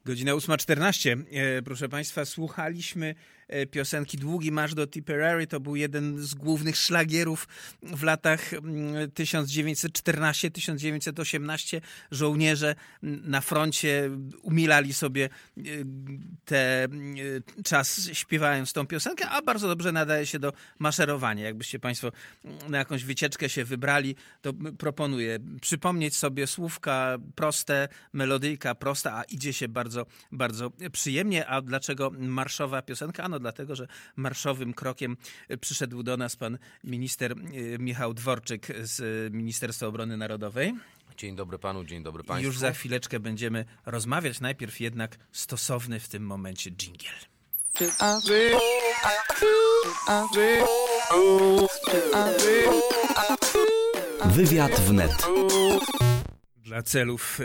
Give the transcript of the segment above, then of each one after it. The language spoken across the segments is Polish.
Godzina 8:14. Proszę Państwa, słuchaliśmy piosenki Długi Marsz do Tipperary. To był jeden z głównych szlagierów w latach 1914-1918. Żołnierze na froncie umilali sobie ten czas śpiewając tą piosenkę, a bardzo dobrze nadaje się do maszerowania. Jakbyście Państwo na jakąś wycieczkę się wybrali, to proponuję przypomnieć sobie słówka proste, melodyjka prosta, a idzie się bardzo, bardzo przyjemnie. A dlaczego marszowa piosenka? Ano dlatego, że marszowym krokiem przyszedł do nas pan minister Michał Dworczyk z Ministerstwa Obrony Narodowej. Dzień dobry panu, dzień dobry państwu. Już za chwileczkę będziemy rozmawiać. Najpierw jednak stosowny w tym momencie dżingiel. Wywiad wnet. Dla celów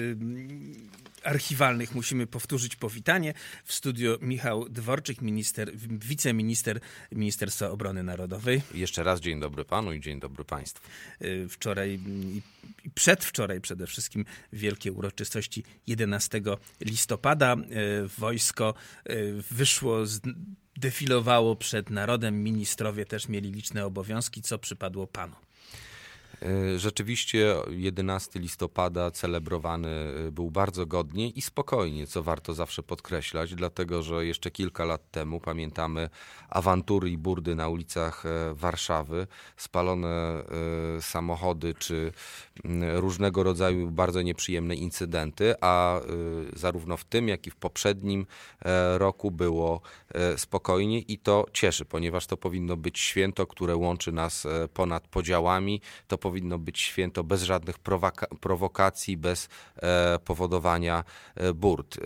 archiwalnych musimy powtórzyć powitanie. W studio Michał Dworczyk, wiceminister Ministerstwa Obrony Narodowej. Jeszcze raz dzień dobry panu i dzień dobry państwu. Wczoraj i przedwczoraj przede wszystkim wielkie uroczystości 11 listopada. Wojsko wyszło, defilowało przed narodem. Ministrowie też mieli liczne obowiązki. Co przypadło panu? Rzeczywiście 11 listopada celebrowany był bardzo godnie i spokojnie, co warto zawsze podkreślać, dlatego że jeszcze kilka lat temu, pamiętamy, awantury i burdy na ulicach Warszawy, spalone samochody czy różnego rodzaju bardzo nieprzyjemne incydenty, a zarówno w tym, jak i w poprzednim roku było spokojnie i to cieszy, ponieważ to powinno być święto, które łączy nas ponad podziałami. To powinno być święto bez żadnych prowokacji, bez powodowania burd.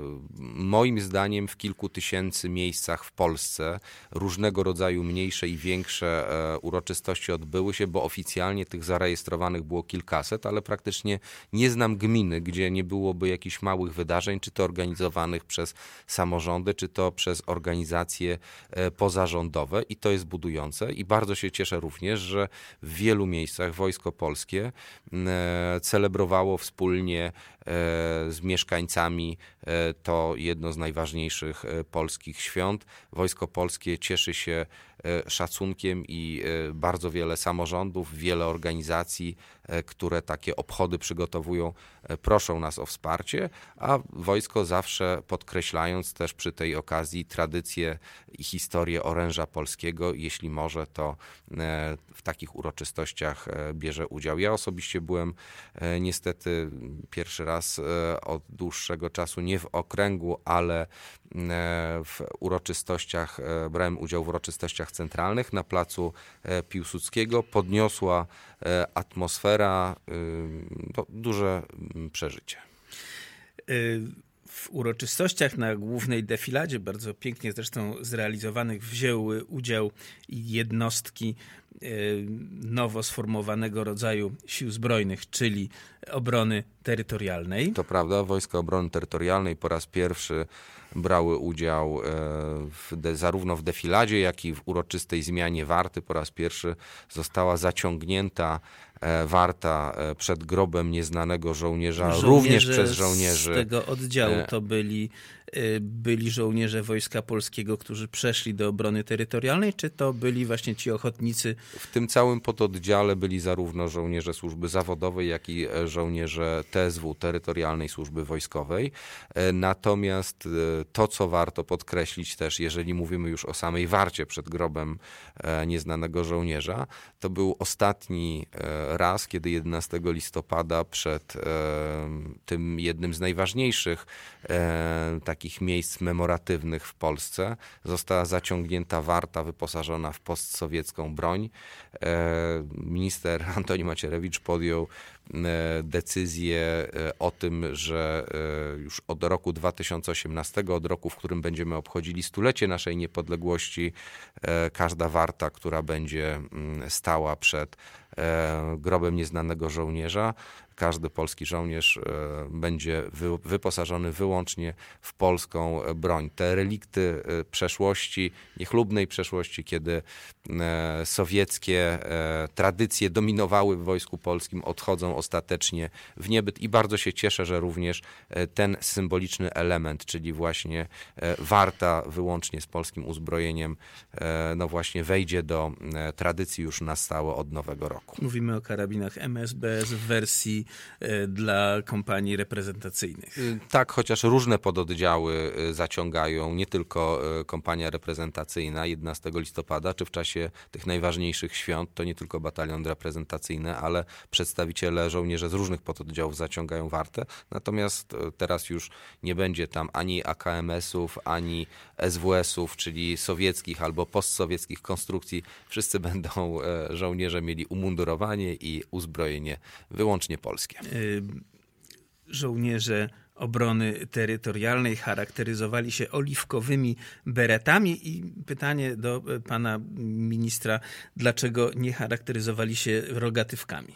Moim zdaniem w kilku tysięcy miejscach w Polsce różnego rodzaju mniejsze i większe uroczystości odbyły się, bo oficjalnie tych zarejestrowanych było kilkaset, ale praktycznie nie znam gminy, gdzie nie byłoby jakichś małych wydarzeń, czy to organizowanych przez samorządy, czy to przez organizacje pozarządowe i to jest budujące i bardzo się cieszę również, że w wielu miejscach Wojsko Polskie celebrowało wspólnie z mieszkańcami to jedno z najważniejszych polskich świąt. Wojsko Polskie cieszy się szacunkiem i bardzo wiele samorządów, wiele organizacji, które takie obchody przygotowują, proszą nas o wsparcie, a wojsko zawsze podkreślając też przy tej okazji tradycję i historię oręża polskiego, jeśli może, to w takich uroczystościach bierze udział. Ja osobiście byłem niestety pierwszy raz od dłuższego czasu nie w okręgu, ale w uroczystościach, brałem udział w uroczystościach centralnych na placu Piłsudskiego. Podniosła atmosfera, duże przeżycie. W uroczystościach na głównej defiladzie, bardzo pięknie zresztą zrealizowanych, wzięły udział jednostki nowo sformowanego rodzaju sił zbrojnych, czyli obrony terytorialnej. To prawda, Wojska Obrony Terytorialnej po raz pierwszy brały udział zarówno w defiladzie, jak i w uroczystej zmianie warty. Po raz pierwszy została zaciągnięta warta przed grobem nieznanego żołnierza, również przez żołnierzy. Z tego oddziału to byli żołnierze Wojska Polskiego, którzy przeszli do obrony terytorialnej, czy to byli właśnie ci ochotnicy? W tym całym pododdziale byli zarówno żołnierze służby zawodowej, jak i żołnierze TSW, Terytorialnej Służby Wojskowej. Natomiast to, co warto podkreślić też, jeżeli mówimy już o samej warcie przed grobem nieznanego żołnierza, to był ostatni raz, kiedy 11 listopada przed tym jednym z najważniejszych takich miejsc memoratywnych w Polsce została zaciągnięta warta wyposażona w postsowiecką broń. Minister Antoni Macierewicz podjął decyzję o tym, że już od roku 2018, od roku, w którym będziemy obchodzili stulecie naszej niepodległości, każda warta, która będzie stała przed grobem nieznanego żołnierza, każdy polski żołnierz będzie wyposażony wyłącznie w polską broń. Te relikty przeszłości, niechlubnej przeszłości, kiedy sowieckie tradycje dominowały w Wojsku Polskim, odchodzą ostatecznie w niebyt i bardzo się cieszę, że również ten symboliczny element, czyli właśnie warta wyłącznie z polskim uzbrojeniem, no właśnie wejdzie do tradycji już na stałe od nowego roku. Mówimy o karabinach MSBS w wersji dla kompanii reprezentacyjnych. Tak, chociaż różne pododdziały zaciągają, nie tylko kompania reprezentacyjna 11 listopada, czy w czasie tych najważniejszych świąt, to nie tylko batalion reprezentacyjny, ale przedstawiciele żołnierze z różnych pododdziałów zaciągają wartę. Natomiast teraz już nie będzie tam ani AKMS-ów, ani SWS-ów, czyli sowieckich albo postsowieckich konstrukcji. Wszyscy będą żołnierze mieli umundurowanie i uzbrojenie wyłącznie polskie. Żołnierze obrony terytorialnej charakteryzowali się oliwkowymi beretami i pytanie do pana ministra, dlaczego nie charakteryzowali się rogatywkami?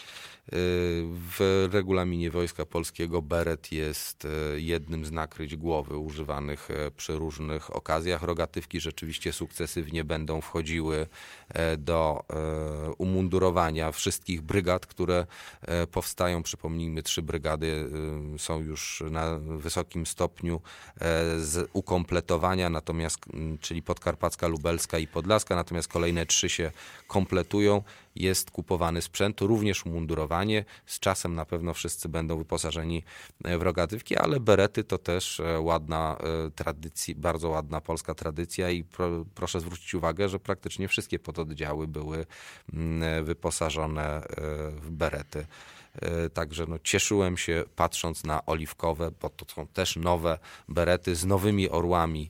W regulaminie Wojska Polskiego beret jest jednym z nakryć głowy używanych przy różnych okazjach. Rogatywki rzeczywiście sukcesywnie będą wchodziły do umundurowania wszystkich brygad, które powstają. Przypomnijmy, 3 brygady są już na wysokim stopniu ukompletowania, czyli Podkarpacka, Lubelska i Podlaska, natomiast kolejne 3 się kompletują. Jest kupowany sprzęt, również umundurowanie. Z czasem na pewno wszyscy będą wyposażeni w rogatywki, ale berety to też ładna tradycja, bardzo ładna polska tradycja i proszę zwrócić uwagę, że praktycznie wszystkie pododdziały były wyposażone w berety. Także cieszyłem się patrząc na oliwkowe, bo to są też nowe berety z nowymi orłami.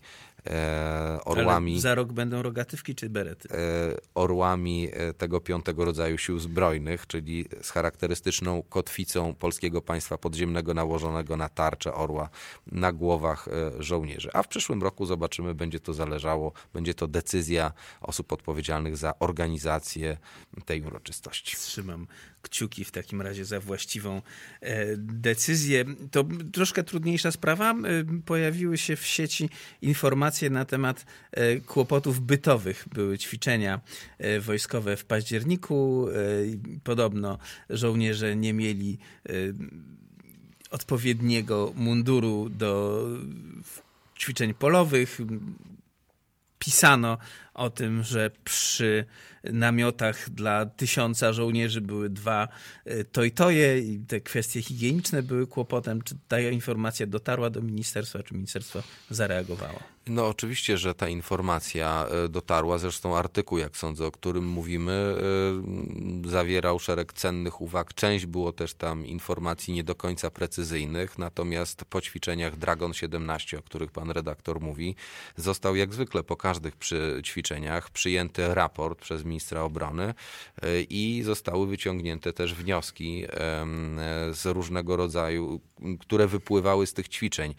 Ale za rok będą rogatywki czy berety? Orłami tego 5. rodzaju sił zbrojnych, czyli z charakterystyczną kotwicą polskiego państwa podziemnego nałożonego na tarczę orła na głowach żołnierzy. A w przyszłym roku zobaczymy, będzie to decyzja osób odpowiedzialnych za organizację tej uroczystości. Trzymam kciuki w takim razie za właściwą decyzję. To troszkę trudniejsza sprawa. Pojawiły się w sieci informacje na temat kłopotów bytowych. Były ćwiczenia wojskowe w październiku. Podobno żołnierze nie mieli odpowiedniego munduru do ćwiczeń polowych. Pisano o tym, że przy namiotach dla 1000 żołnierzy były 2 toj-toje i te kwestie higieniczne były kłopotem. Czy ta informacja dotarła do ministerstwa, czy ministerstwo zareagowało? No oczywiście, że ta informacja dotarła. Zresztą artykuł, jak sądzę, o którym mówimy, zawierał szereg cennych uwag. Część było też tam informacji nie do końca precyzyjnych, natomiast po ćwiczeniach Dragon 17, o których pan redaktor mówi, został jak zwykle po każdych ćwiczeniach przyjęty raport przez ministra obrony i zostały wyciągnięte też wnioski z różnego rodzaju, które wypływały z tych ćwiczeń.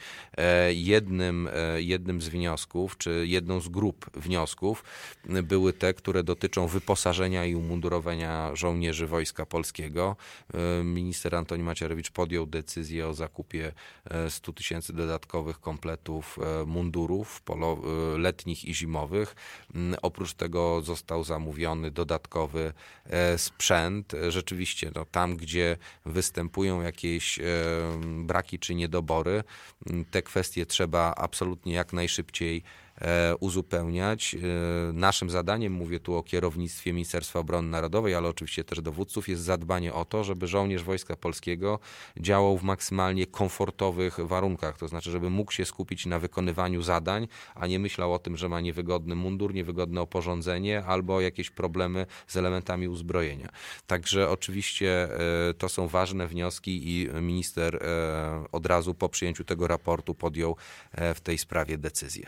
Jednym z wniosków, czy jedną z grup wniosków były te, które dotyczą wyposażenia i umundurowania żołnierzy Wojska Polskiego. Minister Antoni Macierewicz podjął decyzję o zakupie 100 000 dodatkowych kompletów mundurów letnich i zimowych. Oprócz tego został zamówiony dodatkowy sprzęt. Rzeczywiście tam, gdzie występują jakieś braki czy niedobory, te kwestie trzeba absolutnie jak najszybciej uzupełniać. Naszym zadaniem, mówię tu o kierownictwie Ministerstwa Obrony Narodowej, ale oczywiście też dowódców, jest zadbanie o to, żeby żołnierz Wojska Polskiego działał w maksymalnie komfortowych warunkach, to znaczy, żeby mógł się skupić na wykonywaniu zadań, a nie myślał o tym, że ma niewygodny mundur, niewygodne oporządzenie albo jakieś problemy z elementami uzbrojenia. Także oczywiście to są ważne wnioski i minister od razu po przyjęciu tego raportu podjął w tej sprawie decyzję.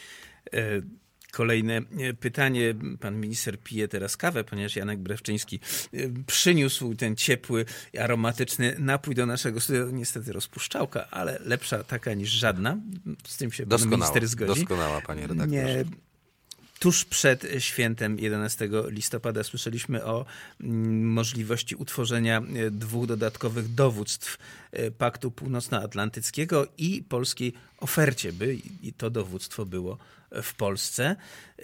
Kolejne pytanie. Pan minister pije teraz kawę, ponieważ Janek Brewczyński przyniósł ten ciepły, aromatyczny napój do naszego studia. Niestety rozpuszczałka, ale lepsza taka niż żadna. Z tym się pan minister zgodzi. Doskonała, panie redaktorze. Tuż przed świętem 11 listopada słyszeliśmy o możliwości utworzenia 2 dodatkowych dowództw Paktu Północnoatlantyckiego i polskiej ofercie, by i to dowództwo było w Polsce.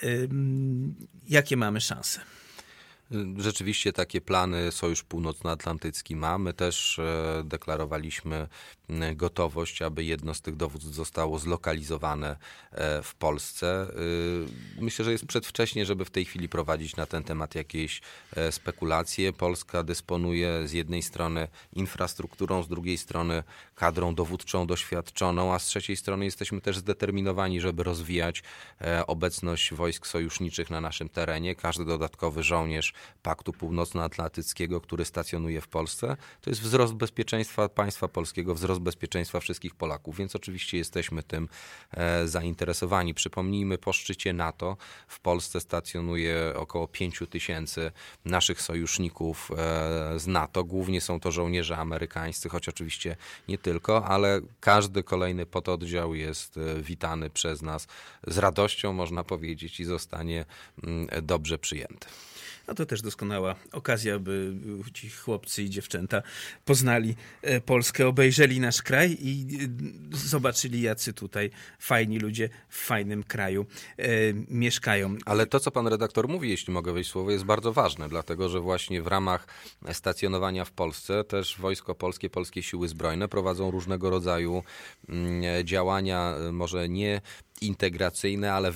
Jakie mamy szanse? Rzeczywiście takie plany Sojusz Północnoatlantycki ma. My też deklarowaliśmy gotowość, aby jedno z tych dowództw zostało zlokalizowane w Polsce. Myślę, że jest przedwcześnie, żeby w tej chwili prowadzić na ten temat jakieś spekulacje. Polska dysponuje z jednej strony infrastrukturą, z drugiej strony kadrą dowódczą doświadczoną, a z trzeciej strony jesteśmy też zdeterminowani, żeby rozwijać obecność wojsk sojuszniczych na naszym terenie. Każdy dodatkowy żołnierz Paktu Północnoatlantyckiego, który stacjonuje w Polsce, to jest wzrost bezpieczeństwa państwa polskiego, wzrost bezpieczeństwa wszystkich Polaków, więc oczywiście jesteśmy tym zainteresowani. Przypomnijmy, po szczycie NATO w Polsce stacjonuje około 5000 naszych sojuszników z NATO. Głównie są to żołnierze amerykańscy, choć oczywiście nie tylko, ale każdy kolejny pododdział jest witany przez nas z radością, można powiedzieć, i zostanie dobrze przyjęty. No to też doskonała okazja, by ci chłopcy i dziewczęta poznali Polskę, obejrzeli nasz kraj i zobaczyli, jacy tutaj fajni ludzie w fajnym kraju mieszkają. Ale to, co pan redaktor mówi, jeśli mogę wejść w słowo, jest bardzo ważne, dlatego że właśnie w ramach stacjonowania w Polsce też Wojsko Polskie, Polskie Siły Zbrojne prowadzą różnego rodzaju działania, może nie integracyjne, ale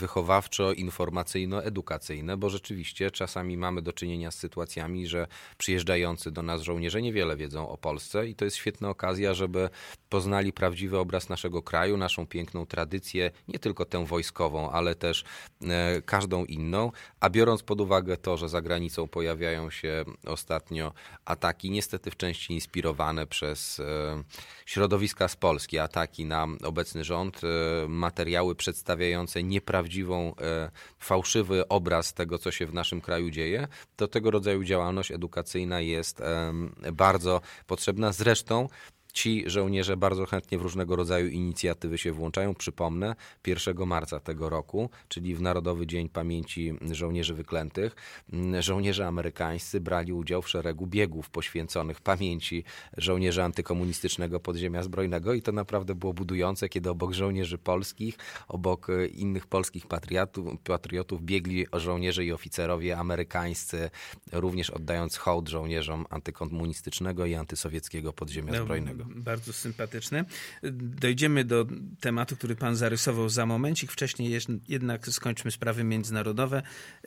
wychowawczo-informacyjno-edukacyjne, bo rzeczywiście czasami mamy do czynienia z sytuacjami, że przyjeżdżający do nas żołnierze niewiele wiedzą o Polsce i to jest świetna okazja, żeby poznali prawdziwy obraz naszego kraju, naszą piękną tradycję, nie tylko tę wojskową, ale też każdą inną, a biorąc pod uwagę to, że za granicą pojawiają się ostatnio ataki, niestety w części inspirowane przez środowiska z Polski, ataki na obecny rząd, materiały przedstawiające nieprawdziwą, fałszywy obraz tego, co się w naszym kraju dzieje, to tego rodzaju działalność edukacyjna jest bardzo potrzebna. Zresztą ci żołnierze bardzo chętnie w różnego rodzaju inicjatywy się włączają. Przypomnę, 1 marca tego roku, czyli w Narodowy Dzień Pamięci Żołnierzy Wyklętych, żołnierze amerykańscy brali udział w szeregu biegów poświęconych pamięci żołnierzy antykomunistycznego podziemia zbrojnego i to naprawdę było budujące, kiedy obok żołnierzy polskich, obok innych polskich patriotów biegli żołnierze i oficerowie amerykańscy, również oddając hołd żołnierzom antykomunistycznego i antysowieckiego podziemia zbrojnego. Bardzo sympatyczne. Dojdziemy do tematu, który pan zarysował za momencik. Wcześniej jednak skończmy sprawy międzynarodowe.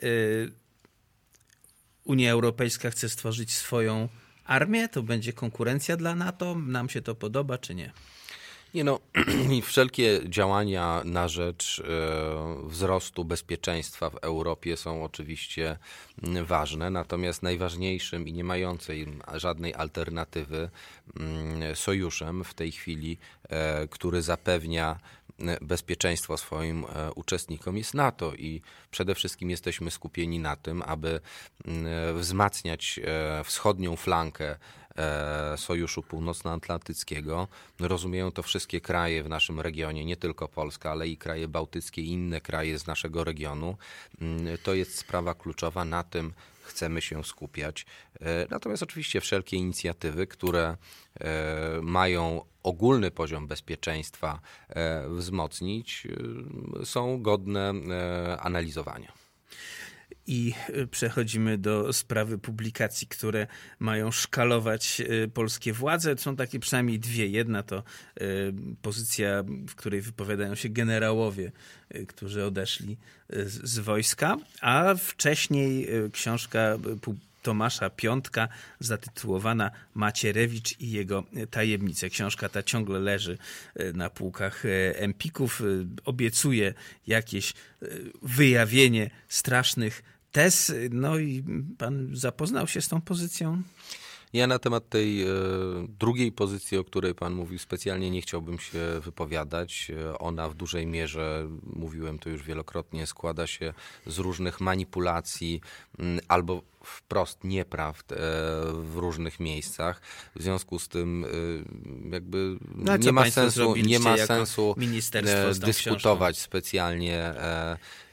Unia Europejska chce stworzyć swoją armię. To będzie konkurencja dla NATO. Nam się to podoba, czy nie? Nie no, wszelkie działania na rzecz wzrostu bezpieczeństwa w Europie są oczywiście ważne, natomiast najważniejszym i nie mającym żadnej alternatywy sojuszem w tej chwili, który zapewnia bezpieczeństwo swoim uczestnikom, jest NATO i przede wszystkim jesteśmy skupieni na tym, aby wzmacniać wschodnią flankę Sojuszu Północnoatlantyckiego. Rozumieją to wszystkie kraje w naszym regionie, nie tylko Polska, ale i kraje bałtyckie i inne kraje z naszego regionu. To jest sprawa kluczowa, na tym chcemy się skupiać. Natomiast oczywiście wszelkie inicjatywy, które mają ogólny poziom bezpieczeństwa wzmocnić, są godne analizowania. I przechodzimy do sprawy publikacji, które mają szkalować polskie władze. Są takie przynajmniej dwie. Jedna to pozycja, w której wypowiadają się generałowie, którzy odeszli z wojska, a wcześniej książka Tomasza Piątka zatytułowana Macierewicz i jego tajemnice. Książka ta ciągle leży na półkach Empików. Obiecuje jakieś wyjawienie strasznych tez. No i pan zapoznał się z tą pozycją? Ja na temat tej drugiej pozycji, o której pan mówił, specjalnie nie chciałbym się wypowiadać. Ona w dużej mierze, mówiłem to już wielokrotnie, składa się z różnych manipulacji albo wprost nieprawd w różnych miejscach. W związku z tym jakby nie ma sensu dyskutować specjalnie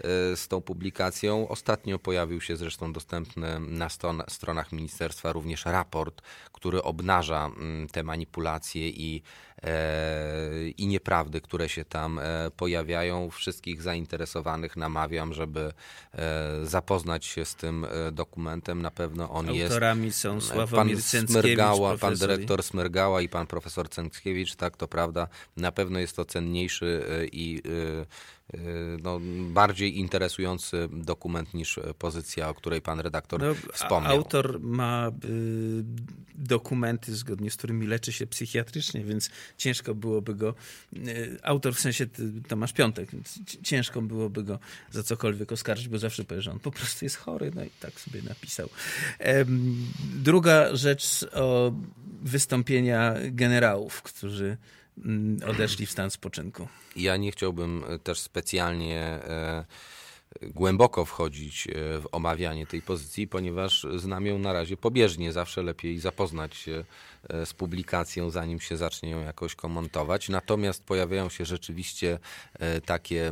z tą publikacją. Ostatnio pojawił się zresztą dostępny na stronach ministerstwa również raport, który obnaża te manipulacje i nieprawdy, które się tam pojawiają. Wszystkich zainteresowanych namawiam, żeby zapoznać się z tym dokumentem. Na pewno on jest. Autorami są Sławomir Cęckiewicz, pan dyrektor Smyrgała i pan profesor Cęckiewicz, tak, to prawda. Na pewno jest to cenniejszy i bardziej interesujący dokument niż pozycja, o której pan redaktor wspomniał. Autor ma dokumenty, zgodnie z którymi leczy się psychiatrycznie, więc ciężko byłoby go, autor w sensie Tomasz Piątek, więc ciężko byłoby go za cokolwiek oskarżyć, bo zawsze powie, że on po prostu jest chory, no i tak sobie napisał. Druga rzecz o wystąpienia generałów, którzy odeszli w stan spoczynku. Ja nie chciałbym też specjalnie głęboko wchodzić w omawianie tej pozycji, ponieważ znam ją na razie pobieżnie. Zawsze lepiej zapoznać się z publikacją, zanim się zacznie ją jakoś komentować. Natomiast pojawiają się rzeczywiście takie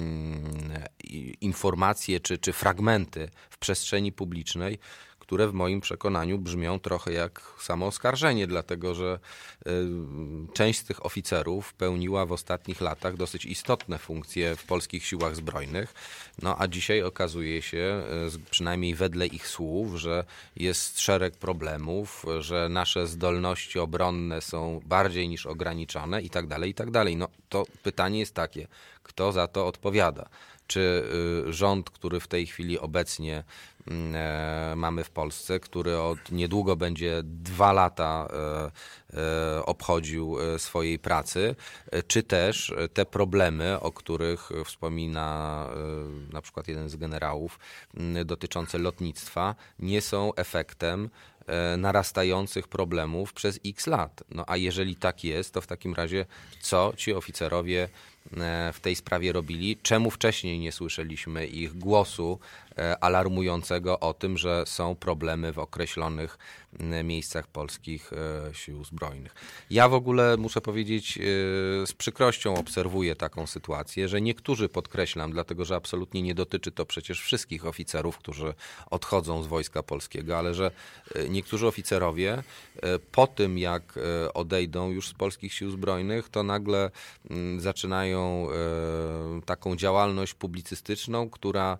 informacje czy fragmenty w przestrzeni publicznej, które w moim przekonaniu brzmią trochę jak samooskarżenie, dlatego że część z tych oficerów pełniła w ostatnich latach dosyć istotne funkcje w polskich siłach zbrojnych, a dzisiaj okazuje się, przynajmniej wedle ich słów, że jest szereg problemów, że nasze zdolności obronne są bardziej niż ograniczone i tak dalej, i tak dalej. To pytanie jest takie, kto za to odpowiada? Czy rząd, który w tej chwili obecnie mamy w Polsce, który od niedługo będzie 2 lata obchodził swojej pracy, czy też te problemy, o których wspomina na przykład jeden z generałów, dotyczące lotnictwa, nie są efektem narastających problemów przez x lat. A jeżeli tak jest, to w takim razie co ci oficerowie w tej sprawie robili? Czemu wcześniej nie słyszeliśmy ich głosu alarmującego o tym, że są problemy w określonych miejscach polskich sił zbrojnych? Ja w ogóle muszę powiedzieć, z przykrością obserwuję taką sytuację, że niektórzy, podkreślam, dlatego że absolutnie nie dotyczy to przecież wszystkich oficerów, którzy odchodzą z Wojska Polskiego, ale że niektórzy oficerowie po tym, jak odejdą już z polskich sił zbrojnych, to nagle zaczynają taką działalność publicystyczną, która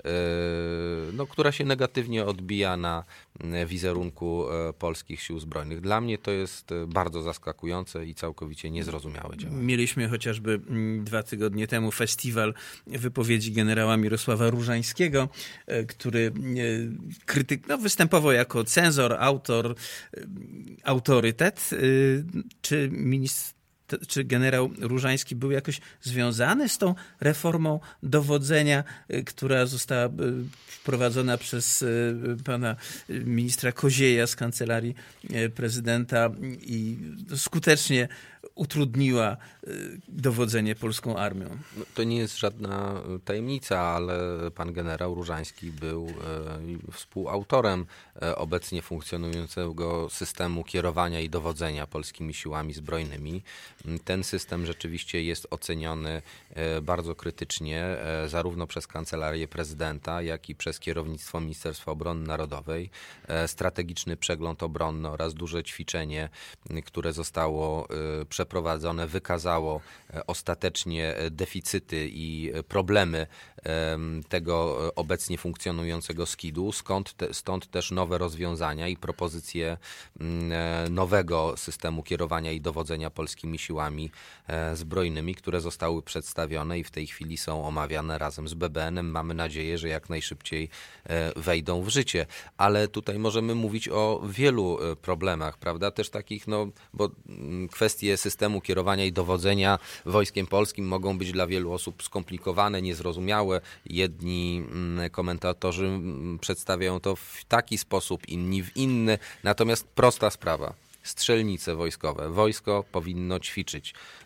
się negatywnie odbija na wizerunku polskich sił zbrojnych. Dla mnie to jest bardzo zaskakujące i całkowicie niezrozumiałe działanie. Mieliśmy chociażby 2 tygodnie temu festiwal wypowiedzi generała Mirosława Różańskiego, który występował jako cenzor, autor, autorytet. Czy generał Różański był jakoś związany z tą reformą dowodzenia, która została wprowadzona przez pana ministra Kozieja z Kancelarii Prezydenta i skutecznie utrudniła dowodzenie polską armią? To nie jest żadna tajemnica, ale pan generał Różański był współautorem obecnie funkcjonującego systemu kierowania i dowodzenia polskimi siłami zbrojnymi. Ten system rzeczywiście jest oceniony bardzo krytycznie zarówno przez Kancelarię Prezydenta, jak i przez kierownictwo Ministerstwa Obrony Narodowej. Strategiczny przegląd obronny oraz duże ćwiczenie, które zostało przeprowadzone, wykazało ostatecznie deficyty i problemy tego obecnie funkcjonującego SKiD-u, stąd też nowe rozwiązania i propozycje nowego systemu kierowania i dowodzenia polskimi siłami zbrojnymi, które zostały przedstawione i w tej chwili są omawiane razem z BBN-em. Mamy nadzieję, że jak najszybciej wejdą w życie. Ale tutaj możemy mówić o wielu problemach, prawda? Też takich, bo kwestie systemu kierowania i dowodzenia Wojskiem Polskim mogą być dla wielu osób skomplikowane, niezrozumiałe. Jedni komentatorzy przedstawiają to w taki sposób, inni w inny. Natomiast prosta sprawa. Strzelnice wojskowe. Wojsko powinno ćwiczyć.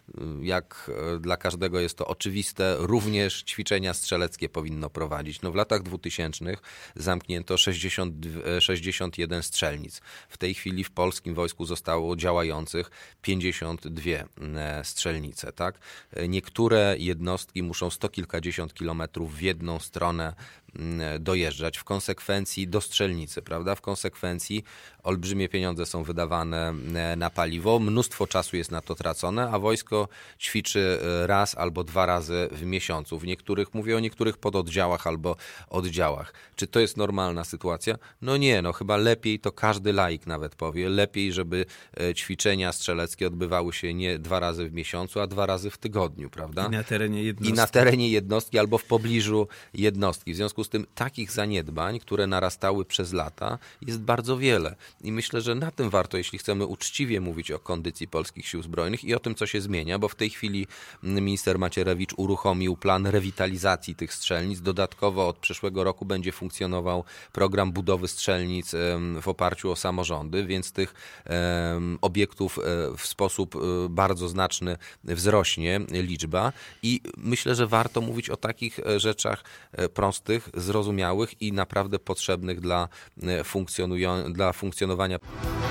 jak dla każdego jest to oczywiste, również ćwiczenia strzeleckie powinno prowadzić. W latach 2000 zamknięto 61 strzelnic. W tej chwili w polskim wojsku zostało działających 52 strzelnice. Tak? Niektóre jednostki muszą sto kilkadziesiąt kilometrów w jedną stronę dojeżdżać, w konsekwencji do strzelnicy, prawda? W konsekwencji olbrzymie pieniądze są wydawane na paliwo, mnóstwo czasu jest na to tracone, a wojsko ćwiczy raz albo 2 razy w miesiącu. Mówię o niektórych pododdziałach albo oddziałach. Czy to jest normalna sytuacja? Nie, chyba lepiej, to każdy laik nawet powie, lepiej, żeby ćwiczenia strzeleckie odbywały się nie 2 razy w miesiącu, a 2 razy w tygodniu, prawda? I na terenie jednostki albo w pobliżu jednostki. W związku z tym takich zaniedbań, które narastały przez lata, jest bardzo wiele. I myślę, że na tym warto, jeśli chcemy uczciwie mówić o kondycji polskich sił zbrojnych i o tym, co się zmienia, bo w tej chwili minister Macierewicz uruchomił plan rewitalizacji tych strzelnic. Dodatkowo od przyszłego roku będzie funkcjonował program budowy strzelnic w oparciu o samorządy, więc tych obiektów w sposób bardzo znaczny wzrośnie liczba i myślę, że warto mówić o takich rzeczach prostych, zrozumiałych i naprawdę potrzebnych dla funkcjonowania.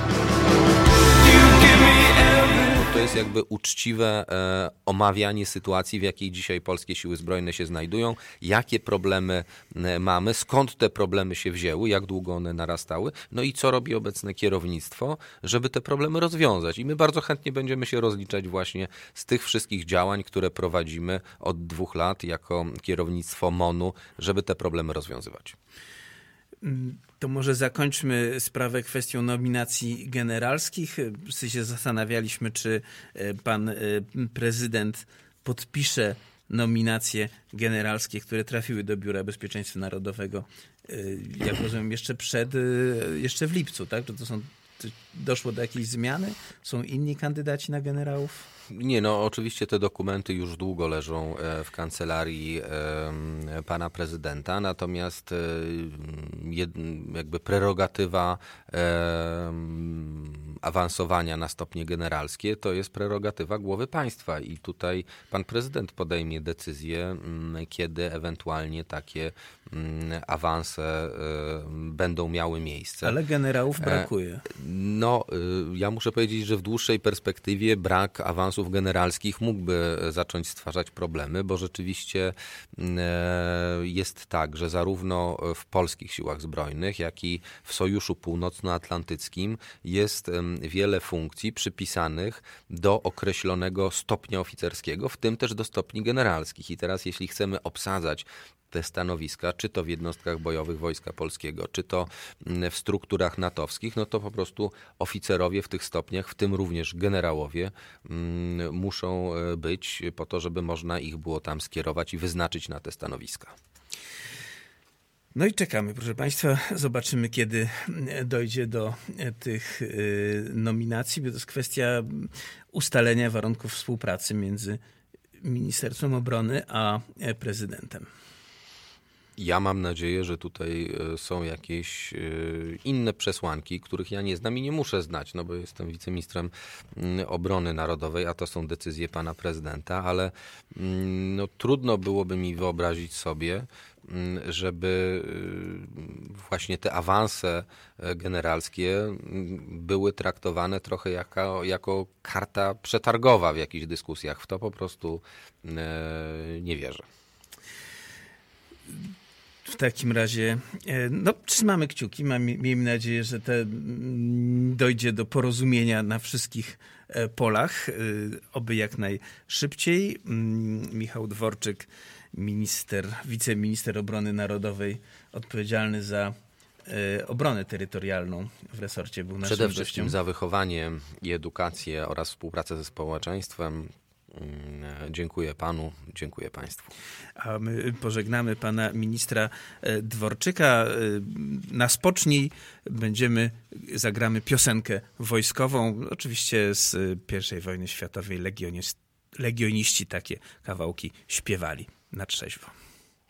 To jest jakby uczciwe omawianie sytuacji, w jakiej dzisiaj polskie siły zbrojne się znajdują, jakie problemy mamy, skąd te problemy się wzięły, jak długo one narastały, i co robi obecne kierownictwo, żeby te problemy rozwiązać. I my bardzo chętnie będziemy się rozliczać właśnie z tych wszystkich działań, które prowadzimy od 2 lat jako kierownictwo MON-u, żeby te problemy rozwiązywać. To może zakończmy sprawę kwestią nominacji generalskich. Wszyscy się zastanawialiśmy, czy pan prezydent podpisze nominacje generalskie, które trafiły do Biura Bezpieczeństwa Narodowego, jak rozumiem, jeszcze w lipcu, tak? Czy doszło do jakiejś zmiany? Są inni kandydaci na generałów? Nie, oczywiście te dokumenty już długo leżą w kancelarii pana prezydenta, natomiast jakby prerogatywa awansowania na stopnie generalskie to jest prerogatywa głowy państwa i tutaj pan prezydent podejmie decyzję, kiedy ewentualnie takie awanse będą miały miejsce. Ale generałów brakuje. Ja muszę powiedzieć, że w dłuższej perspektywie brak awansów generalskich mógłby zacząć stwarzać problemy, bo rzeczywiście jest tak, że zarówno w polskich siłach zbrojnych, jak i w Sojuszu Północnoatlantyckim jest wiele funkcji przypisanych do określonego stopnia oficerskiego, w tym też do stopni generalskich. I teraz jeśli chcemy obsadzać te stanowiska, czy to w jednostkach bojowych Wojska Polskiego, czy to w strukturach natowskich, to po prostu oficerowie w tych stopniach, w tym również generałowie, muszą być po to, żeby można ich było tam skierować i wyznaczyć na te stanowiska. I czekamy, proszę Państwa. Zobaczymy, kiedy dojdzie do tych nominacji, bo to jest kwestia ustalenia warunków współpracy między Ministerstwem Obrony a prezydentem. Ja mam nadzieję, że tutaj są jakieś inne przesłanki, których ja nie znam i nie muszę znać, bo jestem wiceministrem obrony narodowej, a to są decyzje pana prezydenta, ale trudno byłoby mi wyobrazić sobie, żeby właśnie te awanse generalskie były traktowane trochę jako karta przetargowa w jakichś dyskusjach. W to po prostu nie wierzę. W takim razie trzymamy kciuki. Miejmy nadzieję, że dojdzie do porozumienia na wszystkich polach, oby jak najszybciej. Michał Dworczyk, wiceminister obrony narodowej, odpowiedzialny za obronę terytorialną w resorcie, był naszym Przede wszystkim gościem. za wychowanie i edukację oraz współpracę ze społeczeństwem. Dziękuję panu, dziękuję państwu. A my pożegnamy pana ministra Dworczyka. Na spocznij zagramy piosenkę wojskową, oczywiście z I wojny światowej. Legioniści takie kawałki śpiewali na trzeźwo.